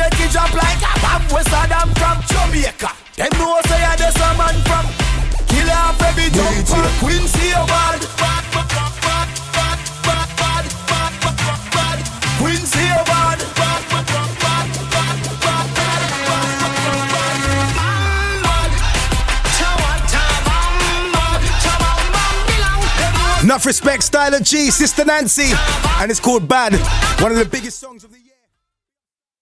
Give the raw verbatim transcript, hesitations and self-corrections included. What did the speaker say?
make it drop like a bomb. West Adam from Jamaica. Them know say I just a man from kill off every jump from Quincy Award. Quincy Award. Enough respect, Styler G, Sister Nancy, and it's called Bad. One of the biggest songs of the year.